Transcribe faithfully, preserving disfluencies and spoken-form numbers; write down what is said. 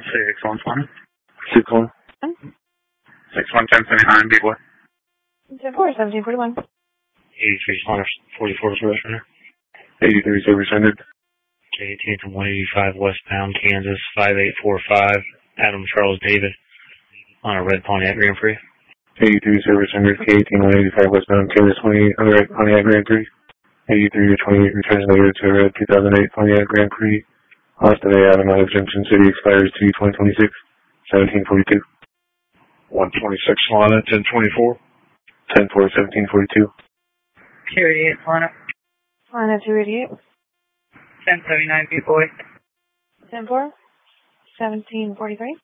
Six one one. Six one. Six one ten seventy nine. B boy. Ten four seventeen forty one. Eighty three forty four service center. Eighty three service center. K eighteen from one eighty five westbound Kansas five eight four five. Adam Charles David on a red Pontiac Grand Prix. Eighty three service center. K eighteen one eighty five westbound Kansas twenty eight on the red Pontiac Grand Prix. Eighty three twenty eight returns later to a red two thousand eight Pontiac Grand Prix. Austin A. Adam out of Junction City expires two twenty twenty six. Seventeen forty two. One twenty six Solana ten twenty four. Ten four seventeen forty two. Two eighty eight Solana. Solana two eighty eight. Ten seventy nine B boy. Ten four seventeen forty three.